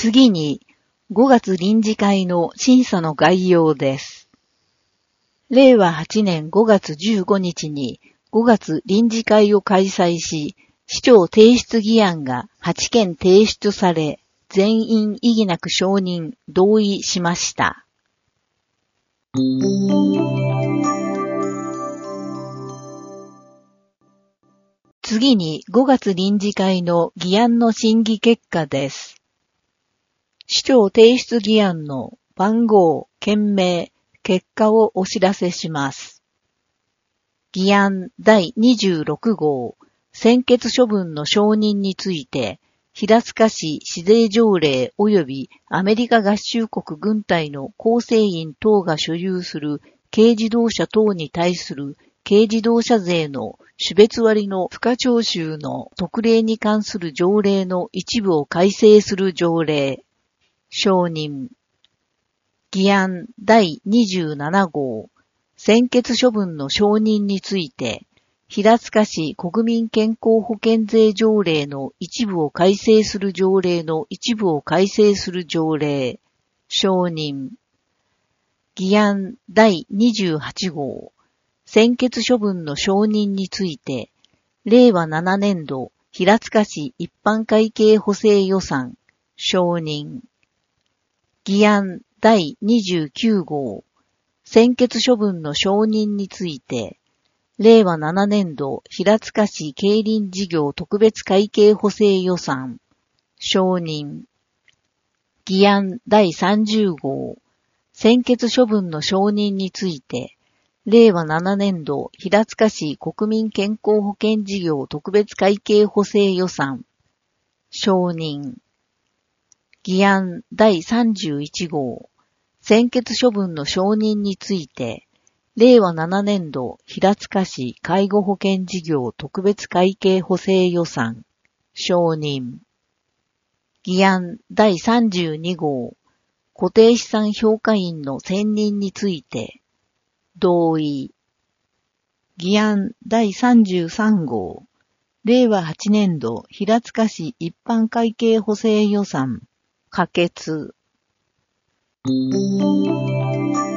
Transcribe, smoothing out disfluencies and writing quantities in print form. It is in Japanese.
次に、5月臨時会の審査の概要です。令和8年5月15日に5月臨時会を開催し、市長提出議案が8件提出され、全員異議なく承認、同意しました。次に5月臨時会の議案の審議結果です。市長提出議案の番号、件名、結果をお知らせします。議案第26号、専決処分の承認について、平塚市市税条例及びアメリカ合衆国軍隊の構成員等が所有する軽自動車等に対する軽自動車税の種別割の付加徴収の特例に関する条例の一部を改正する条例、承認。議案第27号、専決処分の承認について、平塚市国民健康保険税条例の一部を改正する条例の一部を改正する条例、承認。議案第28号、専決処分の承認について、令和7年度平塚市一般会計補正予算、承認。議案第29号、専決処分の承認について、令和7年度平塚市競輪事業特別会計補正予算、承認。議案第30号、専決処分の承認について、令和7年度平塚市国民健康保険事業特別会計補正予算、承認。議案第31号、専決処分の承認について、令和7年度平塚市介護保険事業特別会計補正予算、承認。議案第32号、固定資産評価員の選任について、同意。議案第33号、令和8年度平塚市一般会計補正予算、可決。